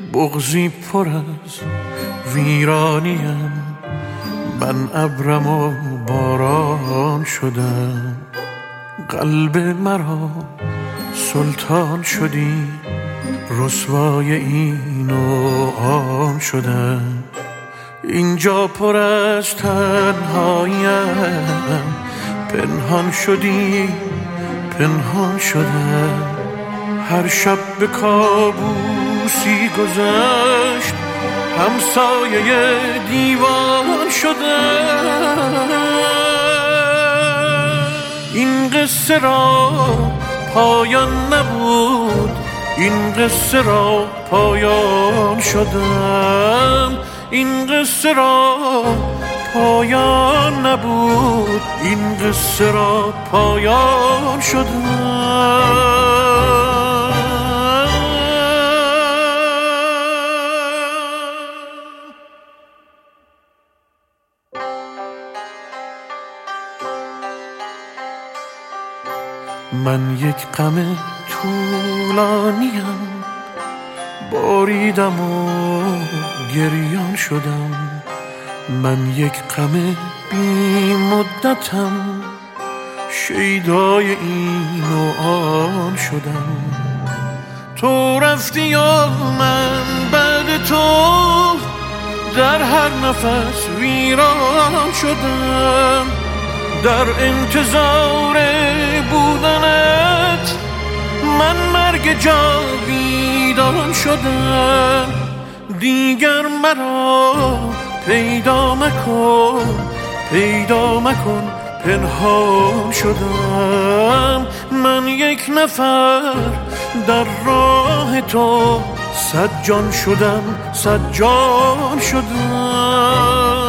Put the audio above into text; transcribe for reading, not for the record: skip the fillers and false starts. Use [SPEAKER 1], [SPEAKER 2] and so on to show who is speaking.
[SPEAKER 1] بغضی پر از ویرانیم، من ابرم و باران شدم. قلب مرا سلطان شدی، رسوای این و آن شدم. اینجا پر از تنهاییم، پنهان شدی پنهان شدم. هر شب به کابوسی گذشت، همسایه دیوان شدم. این قصه را پایان نبود، این قصه را پایان شدم. این قصه را پایان نبود، این قصه را پایان شدم. من یک غم طولانیم، باریدم و گریان شدم. من یک غم بی مدتم، شیدای این و آن شدم. تو رفتی و من بعد تو در هر نفس ویران شدم. در انتظار بودنت من مرگ جاویدان شدم. دیگر مرا پیدا مکن، پیدا مکن، پنهان شدم. من یک نفر در راه تو، صد جان شدم، صد جان شدم.